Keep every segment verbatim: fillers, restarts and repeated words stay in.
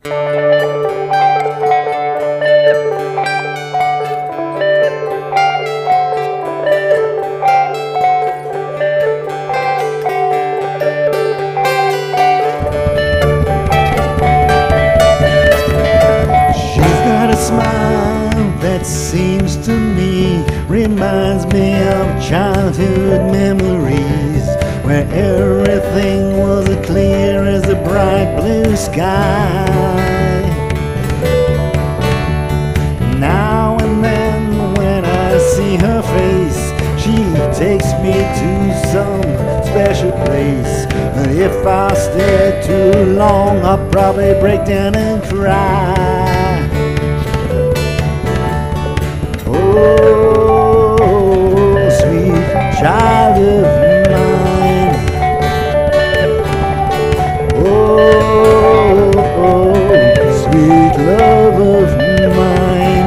That seems to me reminds me of childhood memories, where everything was as clear as a bright blue sky. Now and then when I see her face, she takes me to some special place. If I stay too long, I'll probably break down and cry. Oh, sweet child of mine. Oh, oh, sweet love of mine.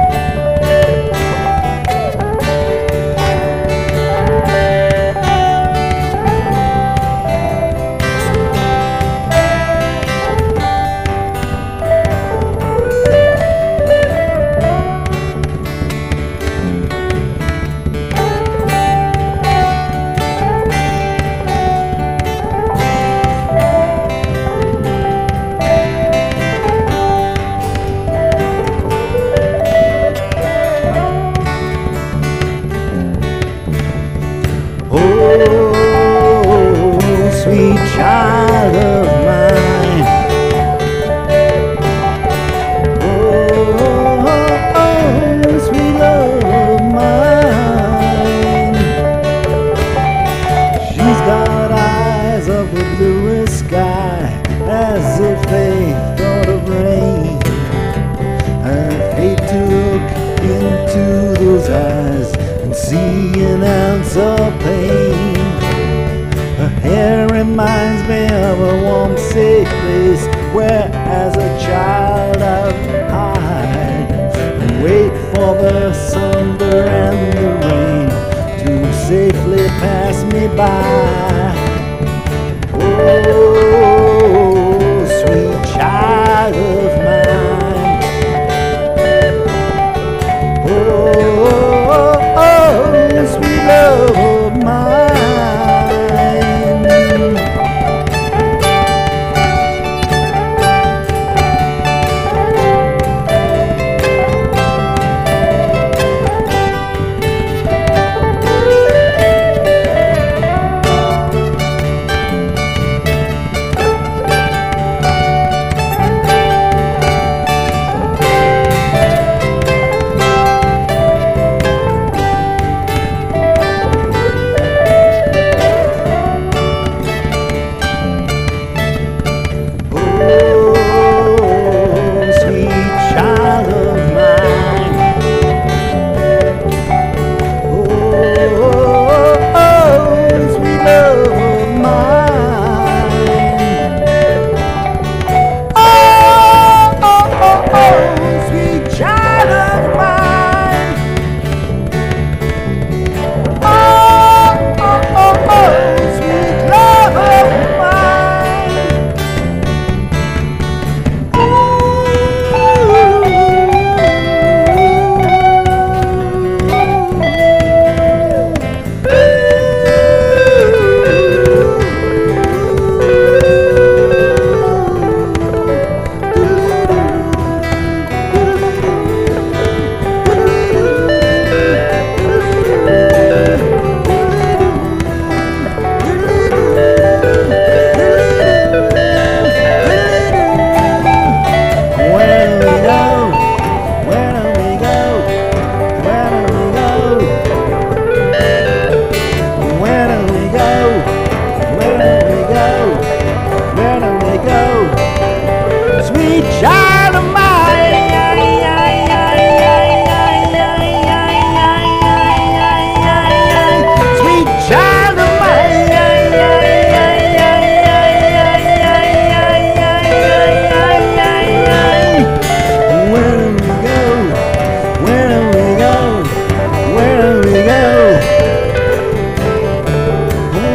Sweet child of mine. Oh, oh, oh, sweet love of mine. She's got eyes of the bluest sky, as if they thought of rain. I'd hate to look into those eyes and see an ounce of pain. Her hair reminds me of a warm, safe place where as a child I'd hide and wait for the thunder and the rain to safely pass me by. Oh, sweet child of mine. Oh, oh, oh, sweet love of mine.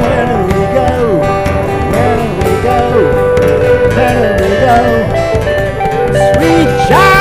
Where do we go? shine.